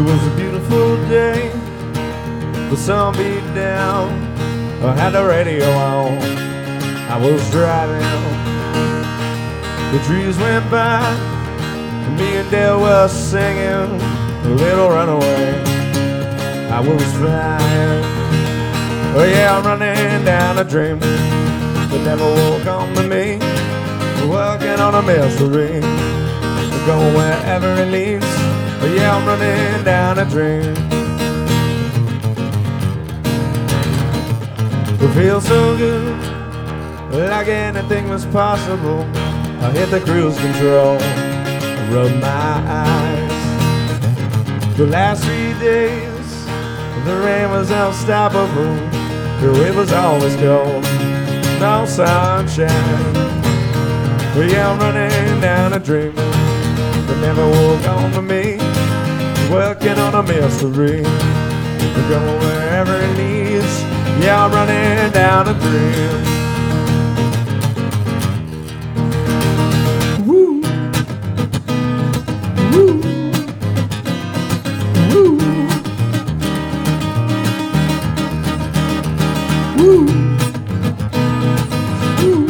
was a beautiful day, the sun beat down. I had the radio on, I was driving. The trees went by, and me and Dale were singing a little runaway. I was flying, oh yeah, I'm running down a dream. The devil will come to me, working on a mystery, going wherever it leads. Oh yeah, I'm running down a dream. It feels so good, like anything was possible. I hit the cruise control, rub my eyes. The last 3 days, the rain was unstoppable. It was always cold, no sunshine. But yeah, I'm running down a dream that never will come to me, working on a mystery, going wherever it leads. Yeah, I'm running down a dream. Woo. Woo. Woo. Woo. Woo.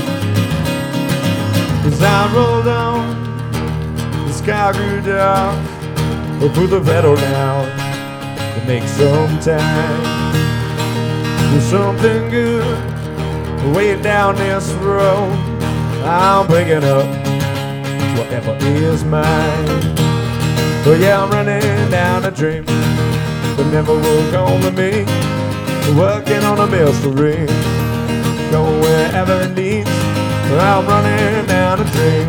As I rolled on, the sky grew dark. We put the pedal down to make some time. There's something good way down this road. I'm picking up whatever is mine. But yeah, I'm running down a dream that never will come to me, working on a mystery, going wherever it leads. I'm running down a dream.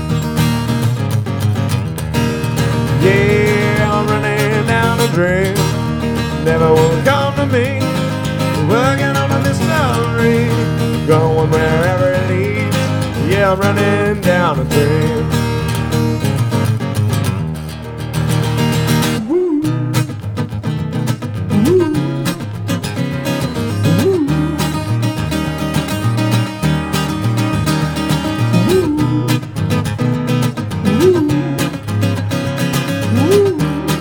Yeah, I'm running down a dream, never will come to me, working on a mystery, going wherever it leads. Yeah, I'm running down a dream. Woo. Woo. Woo. Woo. Woo.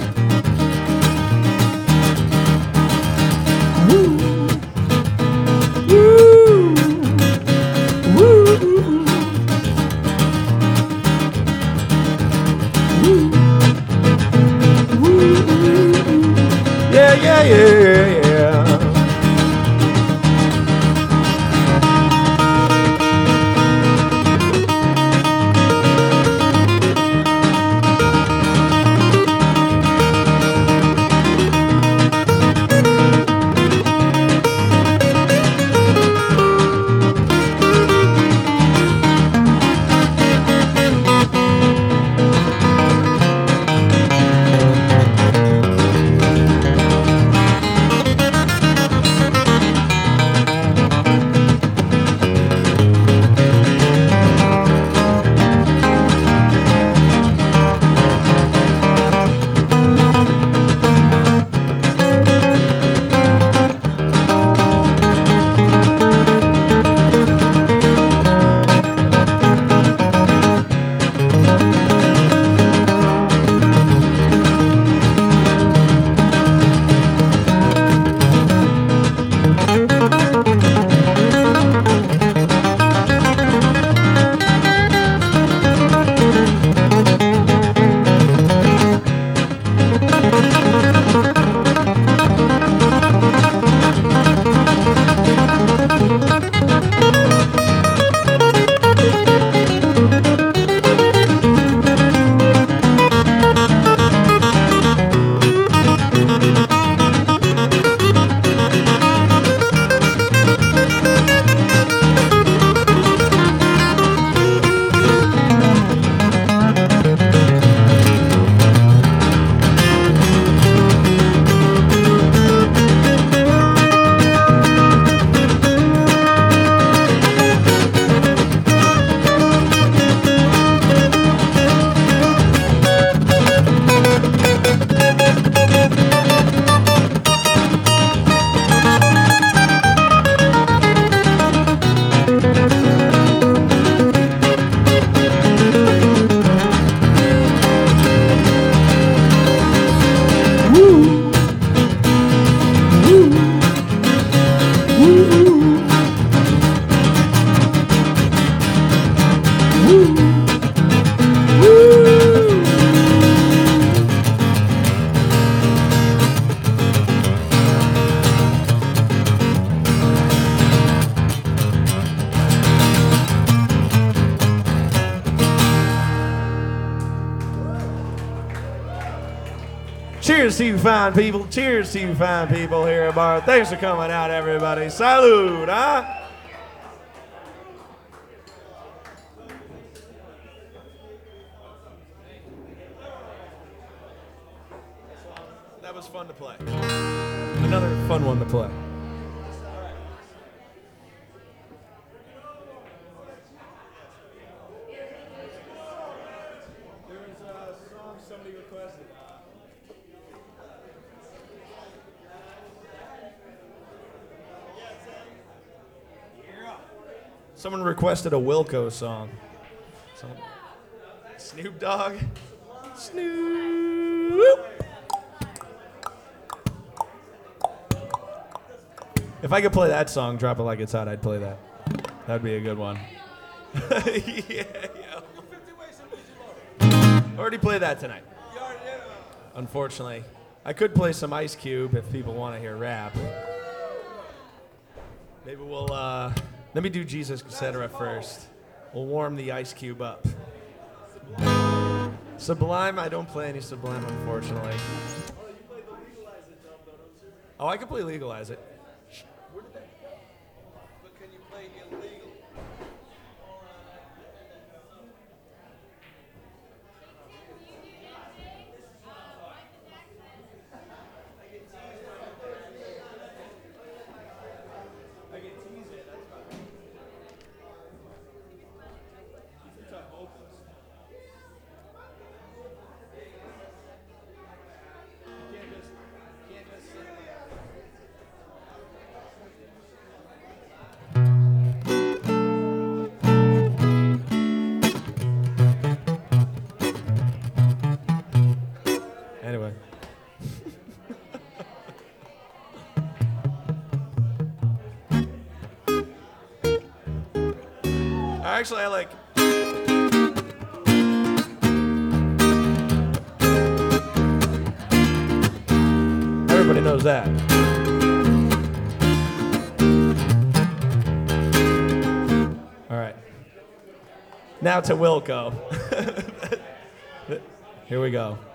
Yeah, yeah, yeah, yeah. Cheers to you fine people. Cheers to you fine people here at Bar. Thanks for coming out, everybody. Salud, huh? That was fun to play. Another fun one to play. There was a song somebody requested. Someone requested a Wilco song. Snoop Dogg. Snoop. If I could play that song, Drop It Like It's Hot, I'd play that. That'd be a good one. Yeah. Already played that tonight. Unfortunately. I could play some Ice Cube if people want to hear rap. Maybe we'll, let me do Jesus Etc. first. We'll warm the Ice Cube up. Sublime, I don't play any Sublime, unfortunately. Oh, I can play Legalize It. But can you play illegal? Anyway. Actually, I like. Everybody knows that. All right. Now to Wilco. Here we go.